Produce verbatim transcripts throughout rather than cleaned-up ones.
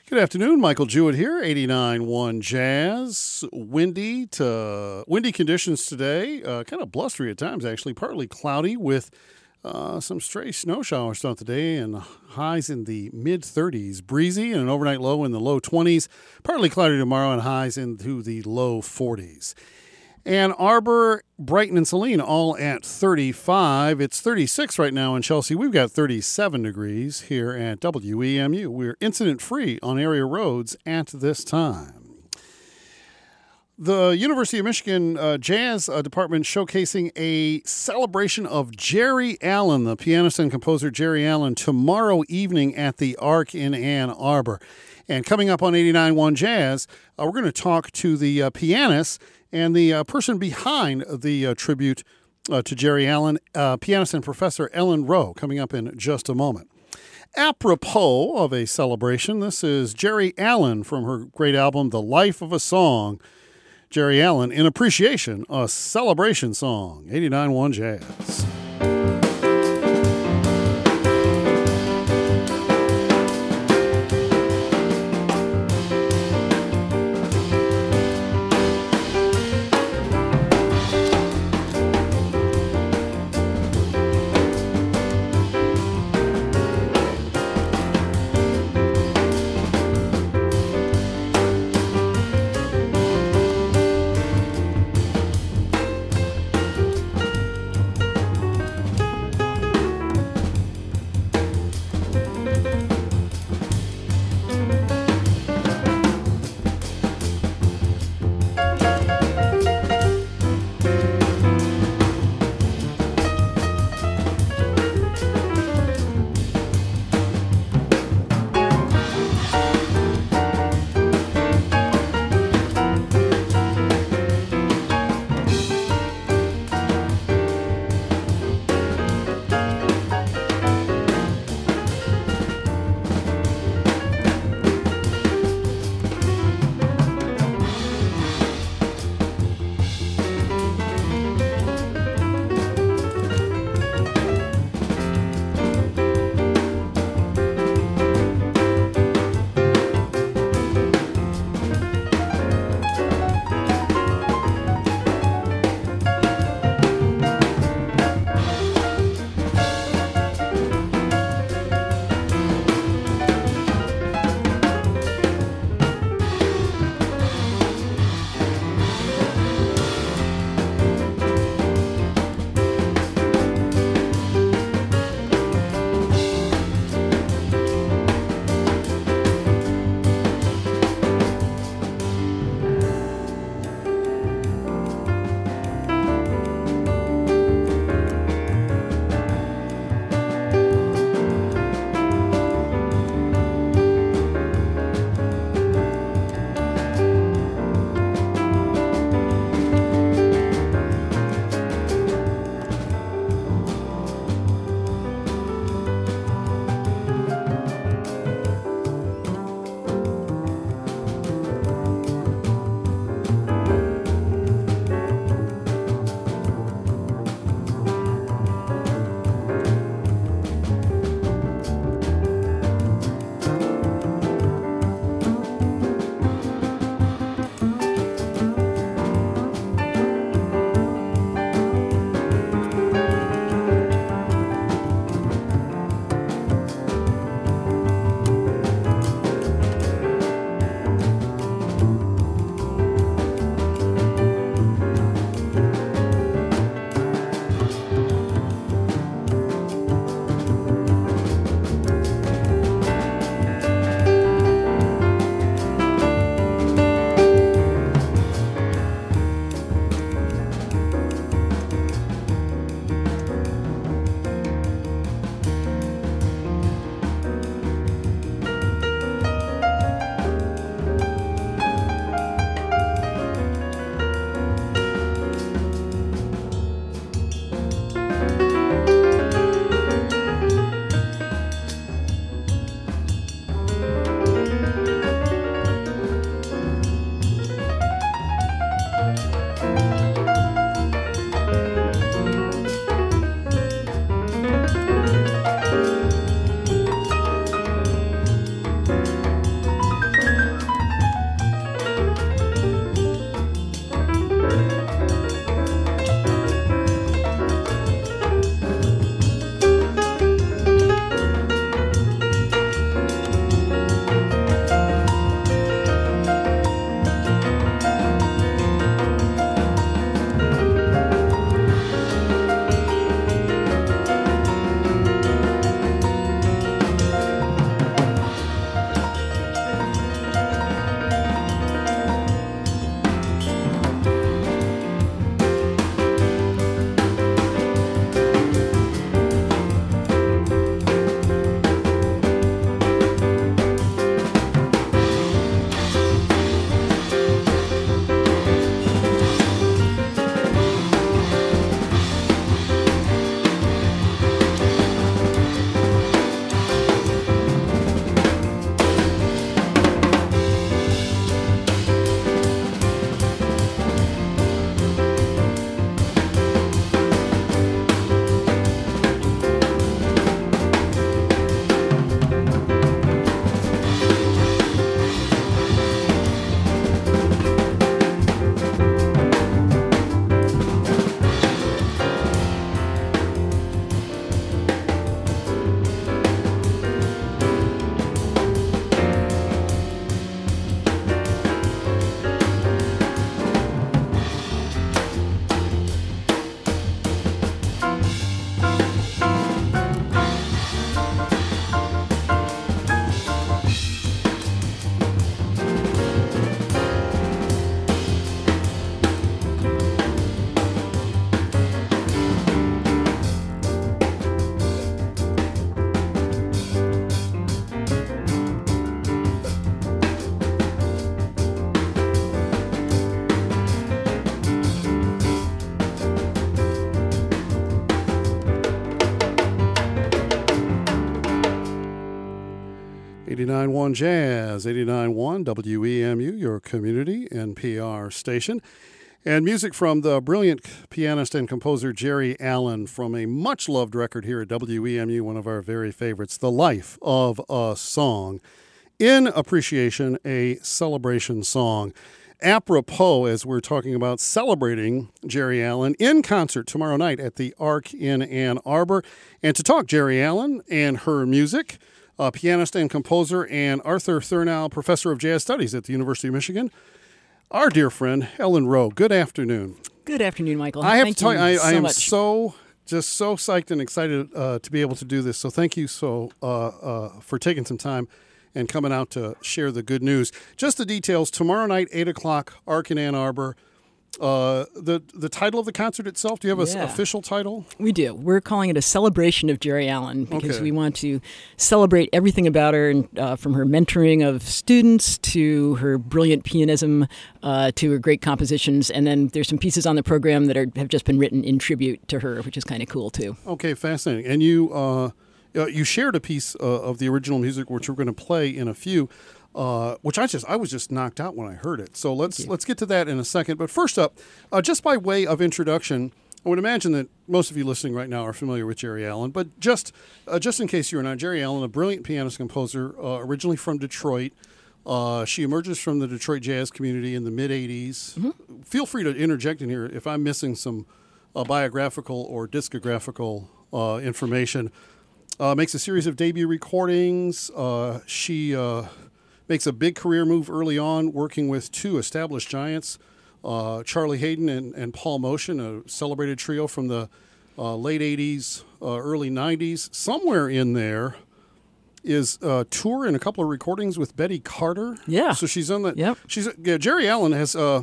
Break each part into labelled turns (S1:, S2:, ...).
S1: Good afternoon, Michael Jewett here, eighty-nine point one Jazz. Windy to windy conditions today, uh, kind of blustery at times actually, partly cloudy with uh, some stray snow showers throughout the day and highs in the mid thirties. Breezy and an overnight low in the low twenties, partly cloudy tomorrow and highs into the low forties. Ann Arbor, Brighton, and Saline all at thirty-five. It's thirty-six right now in Chelsea. We've got thirty-seven degrees here at W E M U. We're incident-free on area roads at this time. The University of Michigan uh, Jazz uh, Department showcasing a celebration of Jerry Allen, the pianist and composer Jerry Allen, tomorrow evening at the Arc in Ann Arbor. And coming up on eighty-nine point one Jazz, uh, we're going to talk to the uh, pianist and the uh, person behind the uh, tribute uh, to Jerry Allen, uh, pianist and professor Ellen Rowe, coming up in just a moment. Apropos of a celebration, this is Jerry Allen from her great album, The Life of a Song. Jerry Allen, in appreciation, a celebration song. eighty-nine point one Jazz. eighty-nine point one Jazz, eighty-nine point one W E M U, your community N P R station. And music from the brilliant pianist and composer Geri Allen from a much-loved record here at W E M U, one of our very favorites, The Life of a Song. In Appreciation, a celebration song. Apropos, as we're talking about celebrating Geri Allen in concert tomorrow night at the Ark in Ann Arbor. And to talk Geri Allen and her music, uh, pianist and composer and Arthur Thurnau Professor of Jazz Studies at the University of Michigan, our dear friend Ellen Rowe. Good afternoon.
S2: Good afternoon, Michael.
S1: I have
S2: thank
S1: to tell you, I,
S2: so
S1: I am
S2: much.
S1: so, just so psyched and excited uh, to be able to do this. So thank you so uh, uh, for taking some time and coming out to share the good news. Just the details, tomorrow night, eight o'clock, Ark in Ann Arbor. Uh, the the title of the concert itself, do you have an
S2: Yeah.
S1: official title?
S2: We do. We're calling it a celebration of Geri Allen because
S1: Okay.
S2: we want to celebrate everything about her, and, uh, from her mentoring of students to her brilliant pianism uh, to her great compositions. And then there's some pieces on the program that are, have just been written in tribute to her, which is kind of cool, too.
S1: Okay, fascinating. And you uh, uh, you shared a piece uh, of the original music, which we're going to play in a few, uh, which I just I was just knocked out when I heard it. So let's let's get to that in a second. But first up, uh, just by way of introduction, I would imagine that most of you listening right now are familiar with Geri Allen. But just uh, just in case you are not, Geri Allen, a brilliant pianist composer, uh, originally from Detroit. Uh, she emerges from the Detroit jazz community in the mid eighties. Mm-hmm. Feel free to interject in here if I'm missing some uh, biographical or discographical uh, information. Uh, makes a series of debut recordings. Uh, she uh, makes a big career move early on, working with two established giants, uh, Charlie Haydn and, and Paul Motian, a celebrated trio from the uh, late eighties, uh, early nineties. Somewhere in there is a tour and a couple of recordings with Betty Carter.
S2: Yeah.
S1: So she's on that.
S2: Yep.
S1: She's yeah. Geri Allen has uh,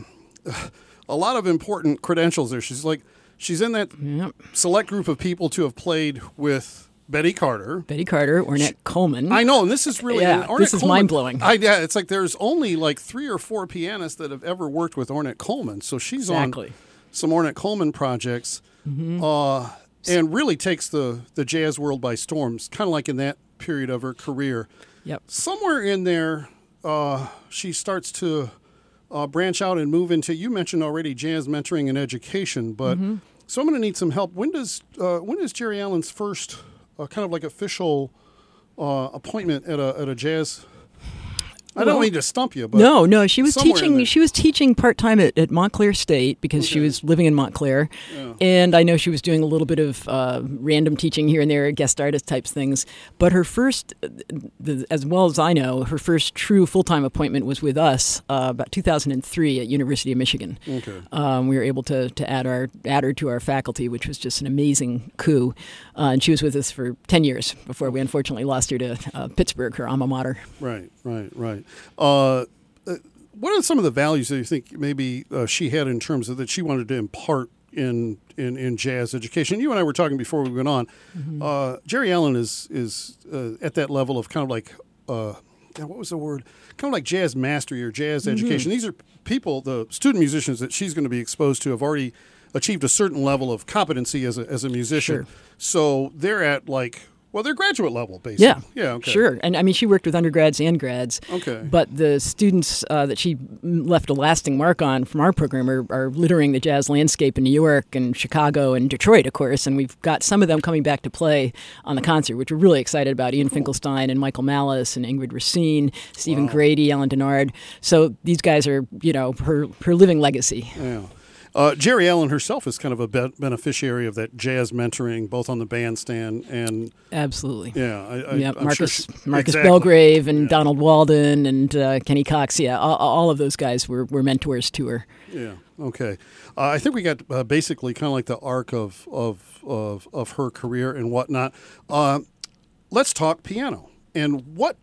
S1: a lot of important credentials there. She's like she's in that
S2: Yep.
S1: select group of people to have played with Betty Carter.
S2: Betty Carter, Ornette Coleman.
S1: I know, and this is really
S2: Yeah,
S1: and Ornette
S2: this is
S1: Coleman-
S2: mind-blowing.
S1: I, yeah, it's like there's only like three or four pianists that have ever worked with Ornette Coleman, so she's
S2: Exactly.
S1: on some Ornette Coleman projects,
S2: Mm-hmm.
S1: uh, and really takes the the jazz world by storm. Kind of like in that period of her career.
S2: Yep.
S1: Somewhere in there, uh, she starts to uh, branch out and move into. You mentioned already jazz mentoring and education, but
S2: Mm-hmm.
S1: so I'm going to need some help. When does uh, when is Geri Allen's first uh, kind of like official uh, appointment at a at a jazz? I don't
S2: Well,
S1: mean to stump you, but
S2: No, no, she was
S1: somewhere in
S2: teaching.
S1: there.
S2: She was teaching part time at, at Montclair State because she
S1: Okay.
S2: was living in Montclair,
S1: Yeah.
S2: and I know she was doing a little bit of uh, random teaching here and there, guest artist types things. But her first, the, as well as I know, her first true full time appointment was with us uh, about two thousand three at University of Michigan.
S1: Okay.
S2: Um, we were able to to add our add her to our faculty, which was just an amazing coup. Uh, and she was with us for ten years before we unfortunately lost her to uh, Pittsburgh, her alma mater.
S1: Right, right, right. Uh, uh, what are some of the values that you think maybe uh, she had in terms of that she wanted to impart in, in, in jazz education? You and I were talking before we went on. Mm-hmm. Uh, Geri Allen is is uh, at that level of kind of like uh, what was the word? Kind of like jazz mastery or jazz mm-hmm. education. These are people, the student musicians that she's going to be exposed to, have already achieved a certain level of competency as a as a musician.
S2: Sure.
S1: So they're at like. Well, they're graduate level, basically.
S2: Yeah,
S1: yeah, okay.
S2: Sure. And I mean, she worked with undergrads and grads.
S1: Okay.
S2: But the students uh, that she left a lasting mark on from our program are, are littering the jazz landscape in New York and Chicago and Detroit, of course. And we've got some of them coming back to play on the concert, which we're really excited about. Ian Finkelstein and Michael Malice and Ingrid Racine, Stephen
S1: Wow.
S2: Grady, Alan Denard. So these guys are, you know, her her living legacy.
S1: Yeah. Uh, Geri Allen herself is kind of a be- beneficiary of that jazz mentoring, both on the bandstand and
S2: Absolutely.
S1: yeah, I, I,
S2: Yeah,
S1: I'm
S2: Marcus
S1: sure she-
S2: Marcus
S1: exactly.
S2: Belgrave and
S1: Yeah.
S2: Donald Walden and uh, Kenny Cox. Yeah, all, all of those guys were, were mentors to her.
S1: Yeah. Okay. Uh, I think we got uh, basically kind of like the arc of of of, of her career and whatnot. Uh, let's talk piano and what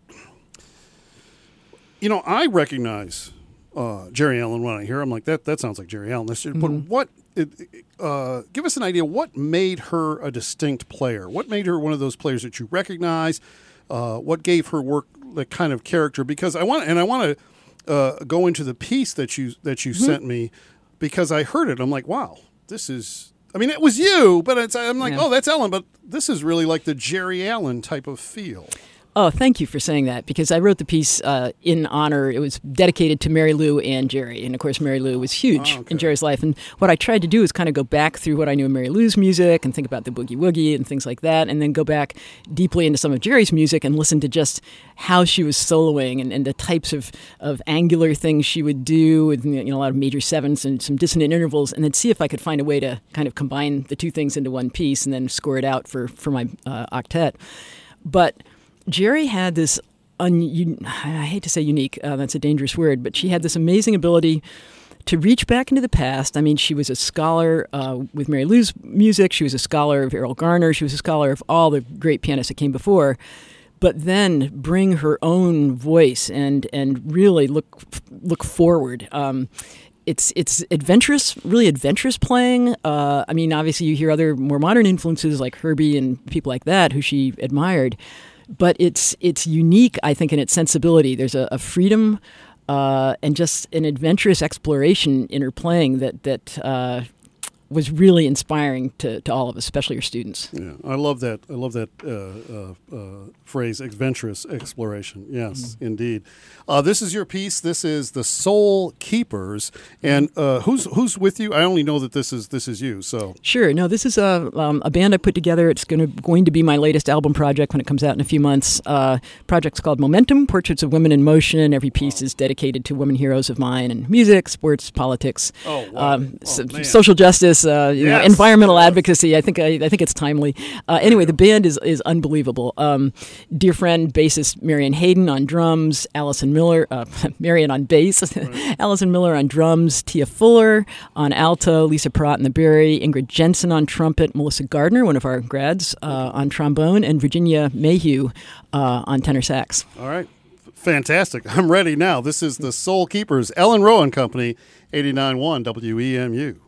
S1: you know. I recognize. Uh, Geri Allen, when I hear, I'm like that. That sounds like Geri Allen. That's,
S2: Mm-hmm.
S1: But what? It, uh, give us an idea. What made her a distinct player? What made her one of those players that you recognize? Uh, what gave her work the kind of character? Because I want, and I want to uh, go into the piece that you that you mm-hmm. sent me, because I heard it. I'm like, wow, this is. I mean, it was you, but it's, I'm like,
S2: Yeah.
S1: oh, that's Ellen. But this is really like the Geri Allen type of feel.
S2: Oh, thank you for saying that, because I wrote the piece uh, in honor. It was dedicated to Mary Lou and Jerry. And, of course, Mary Lou was huge
S1: oh, okay.
S2: in Jerry's life. And what I tried to do is kind of go back through what I knew of Mary Lou's music and think about the boogie woogie and things like that, and then go back deeply into some of Jerry's music and listen to just how she was soloing and, and the types of, of angular things she would do with, you know, a lot of major sevenths and some dissonant intervals, and then see if I could find a way to kind of combine the two things into one piece and then score it out for, for my uh, octet. But Jerry had this, un- I hate to say unique, uh, that's a dangerous word, but she had this amazing ability to reach back into the past. I mean, she was a scholar uh, with Mary Lou's music. She was a scholar of Errol Garner. She was a scholar of all the great pianists that came before. But then bring her own voice and and really look look forward. Um, it's it's adventurous, really adventurous playing. Uh, I mean, obviously you hear other more modern influences like Herbie and people like that who she admired. But it's it's unique, I think, in its sensibility. There's a, a freedom uh, and just an adventurous exploration in her playing that that uh, was really inspiring to, to all of us, especially your students.
S1: Yeah, I love that. I love that uh, uh, uh, phrase, adventurous exploration. Yes, mm-hmm. indeed. Uh, this is your piece. This is the Soul Keepers, and uh, who's who's with you? I only know that this is this is you. So
S2: sure. No, this is a um, a band I put together. It's going to going to be my latest album project when it comes out in a few months. Uh, project's called Momentum: Portraits of Women in Motion. Every piece wow. is dedicated to women heroes of mine in music, sports, politics,
S1: oh, wow.
S2: um,
S1: oh,
S2: so, social justice. Uh, you
S1: yes.
S2: know, environmental yes. advocacy. I think I, I think it's timely. Uh, anyway, the band is is unbelievable. Um, dear friend, bassist Marian Hayden on drums, Allison Miller, uh, Marian on bass, right. Allison Miller on drums, Tia Fuller on alto, Lisa Perrott in the Barry, Ingrid Jensen on trumpet, Melissa Gardner, one of our grads, uh, on trombone, and Virginia Mayhew uh, on tenor sax.
S1: All right. Fantastic. I'm ready now. This is the Soul Keepers, Ellen Rowan Company, eighty-nine point one W E M U.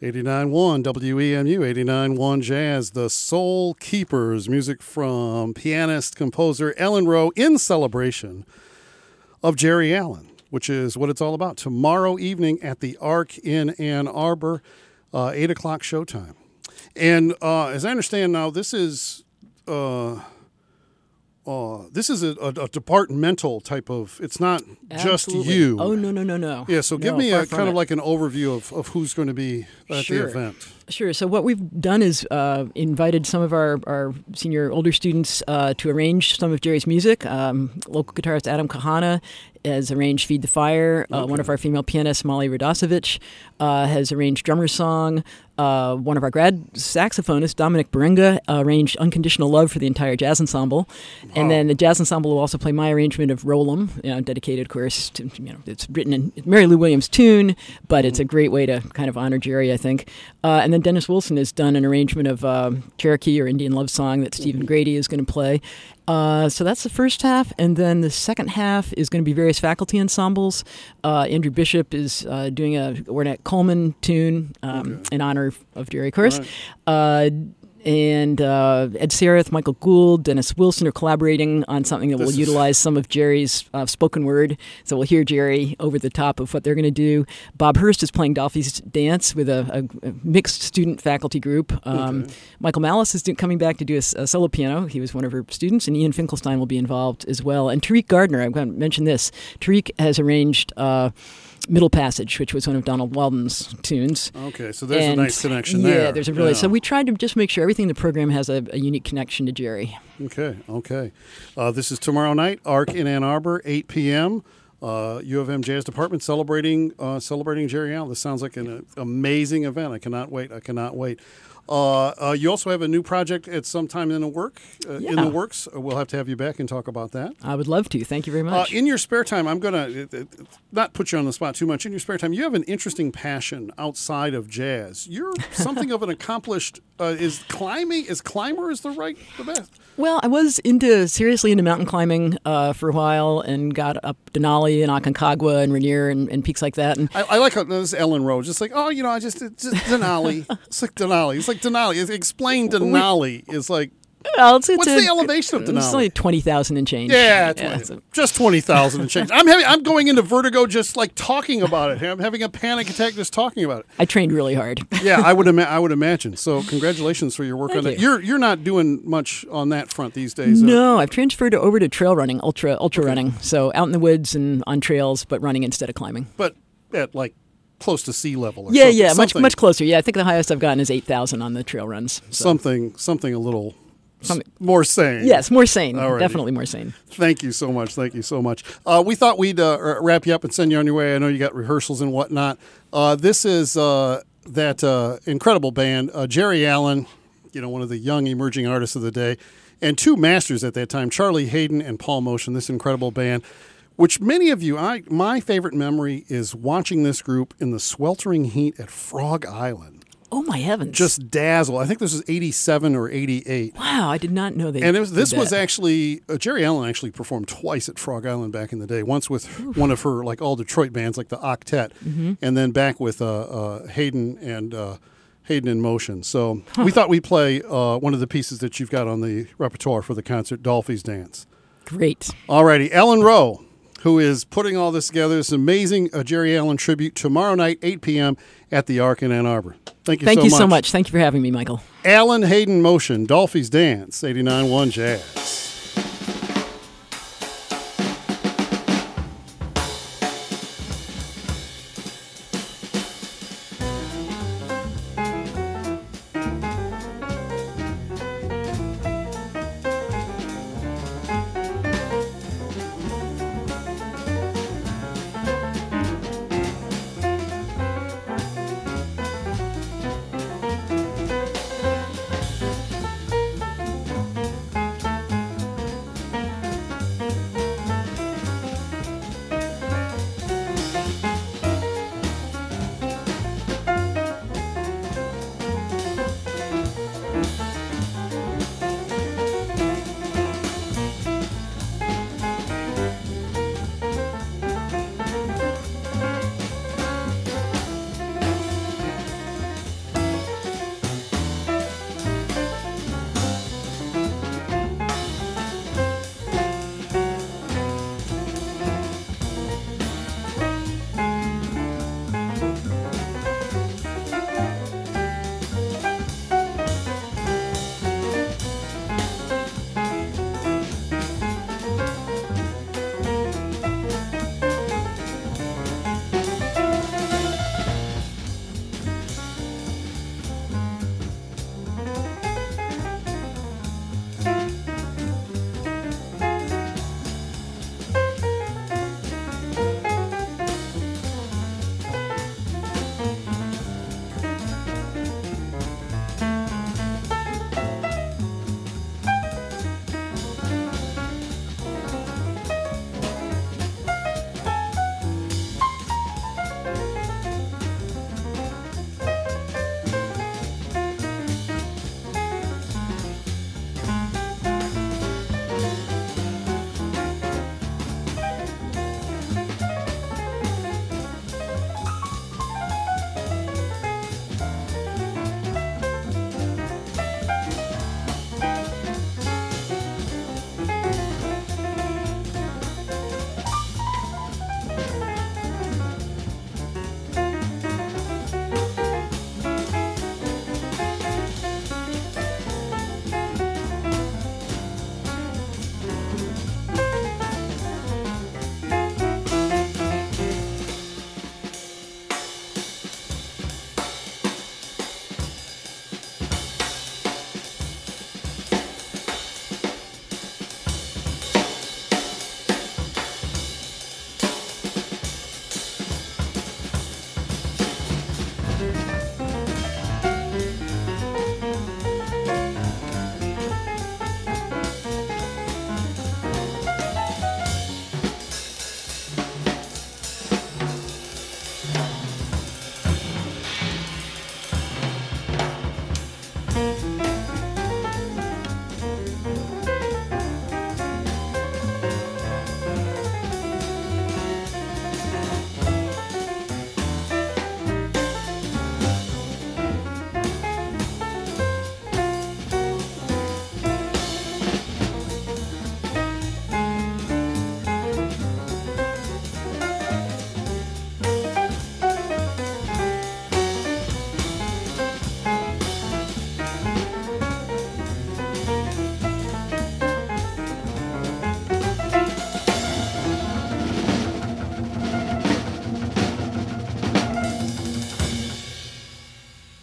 S1: eighty-nine point one W E M U, eighty-nine point one Jazz, the Soul Keepers, music from pianist, composer Ellen Rowe in celebration of Jerry Allen, which is what it's all about. Tomorrow evening at the Ark in Ann Arbor, uh, eight o'clock showtime. And uh, as I understand now, this is... Uh, Uh, this is a, a, a departmental type of, it's not
S2: Absolutely.
S1: just you.
S2: Oh, no, no, no, no.
S1: Yeah, so give
S2: no,
S1: me a kind
S2: it.
S1: of like an overview of, of who's going to be at
S2: Sure.
S1: the event.
S2: Sure. So what we've done is uh, invited some of our, our senior older students uh, to arrange some of Jerry's music. Um, local guitarist Adam Kahana has arranged Feed the Fire. Uh,
S1: Okay.
S2: One of our female pianists, Molly Radosevich, uh, has arranged Drummer's Song. Uh, one of our grad saxophonists, Dominic Berenga, uh, arranged Unconditional Love for the entire jazz ensemble.
S1: Wow.
S2: And then the jazz ensemble will also play my arrangement of Roll 'em, you know, dedicated, of course, to, you know, it's written in Mary Lou Williams' tune, but it's a great way to kind of honor Jerry, I think. Uh, and then Dennis Wilson has done an arrangement of um, Cherokee or Indian Love Song that Stephen Grady is going to play. Uh, so that's the first half, and then the second half is going to be various faculty ensembles. Uh, Andrew Bishop is uh, doing a Ornette Coleman tune um,
S1: Okay.
S2: in honor of, of Jerry, of course.
S1: Right.
S2: Uh, and uh, Ed Sereth, Michael Gould, Dennis Wilson are collaborating on something that
S1: This
S2: will
S1: is-
S2: utilize some of Jerry's uh, spoken word. So we'll hear Jerry over the top of what they're going to do. Bob Hurst is playing Dolphy's Dance with a, a, a mixed student-faculty group. Um,
S1: Okay.
S2: Michael Malice is do, coming back to do a, s- a solo piano. He was one of her students, and Ian Finkelstein will be involved as well. And Tariq Gardner, I'm going to mention this. Tariq has arranged uh, Middle Passage, which was one of Donald Walden's tunes.
S1: Okay, so there's
S2: And,
S1: a nice connection
S2: yeah,
S1: there.
S2: there's a really.
S1: Yeah.
S2: So we tried to just make sure everything in the program has a, a unique connection to Jerry.
S1: Okay, okay. Uh, this is tomorrow night, Ark in Ann Arbor, eight p.m. Uh, U of M Jazz Department celebrating uh, celebrating Jerry Allen. This sounds like an uh, amazing event. I cannot wait. I cannot wait. Uh, uh, you also have a new project at some time in the work uh, in
S2: Yeah.
S1: the works. Uh, We'll have to have you back and talk about that.
S2: I would love to. Thank you very
S1: Uh,
S2: much.
S1: in your spare time, I'm going to not put you on the spot too much. In your spare time, you have an interesting passion outside of jazz. You're something of an accomplished. Uh, is climbing? Is climber is the right the best?
S2: Well, I was into seriously into mountain climbing uh, for a while, and got up Denali and Aconcagua and Rainier and, and peaks like that. And
S1: I, I like how this is Ellen Rowe. Just like, oh, you know, I just, it's just Denali. It's like Denali. It's like Denali. It's, explain Denali is like,
S2: well, it's, it's
S1: what's
S2: a,
S1: the elevation of
S2: It's
S1: Denali?
S2: like twenty thousand and change.
S1: Yeah,
S2: Yeah,
S1: twenty,
S2: so-
S1: just twenty thousand and change. I'm having, I'm going into vertigo just like talking about it. I'm having a panic attack just talking about it.
S2: I trained really hard.
S1: Yeah, I would ima- I would imagine. So congratulations for your work
S2: Thank
S1: on that.
S2: you.
S1: You're you're not doing much on that front these days. uh,
S2: No, I've transferred over to trail running, ultra ultra running. So out in the woods and on trails, but running instead of climbing.
S1: but at like close to sea level. Or
S2: Yeah,
S1: something,
S2: yeah, much
S1: something,
S2: much closer. Yeah, I think the highest I've gotten is eight thousand on the trail runs. So.
S1: something something a little s-
S2: Something-
S1: more sane.
S2: Yes, more sane.
S1: Alrighty.
S2: Definitely more sane.
S1: Thank you so much. Thank you so much. Uh, we thought we'd uh, r- wrap you up and send you on your way. I know you got rehearsals and whatnot. Uh, this is uh, that uh, incredible band, uh, Jerry Allen, you know, one of the young emerging artists of the day, and two masters at that time, Charlie Hayden and Paul Motion, this incredible band, which many of you, I my favorite memory is watching this group in the sweltering heat at Frog Island.
S2: Oh my heavens!
S1: Just dazzle. I think this was eighty-seven or eighty-eight.
S2: wow, I did not know they.
S1: And it was, this
S2: did
S1: was
S2: that.
S1: actually uh, Jerry Allen actually performed twice at Frog Island back in the day. Once with one of her like all Detroit bands like the Octet,
S2: Mm-hmm.
S1: and then back with uh, uh, Hayden and uh, Hayden in Motion. So we thought we'd play uh, one of the pieces that you've got on the repertoire for the concert, Dolphy's Dance.
S2: great.
S1: Alrighty, Ellen Rowe, who is putting all this together, this amazing uh, Jerry Allen tribute tomorrow night, eight p.m. at the Ark in Ann Arbor. Thank you
S2: Thank
S1: so
S2: you
S1: much.
S2: so much. Thank you for having me, Michael.
S1: Alan Hayden Motion, Dolphy's Dance, eighty-nine point one Jazz.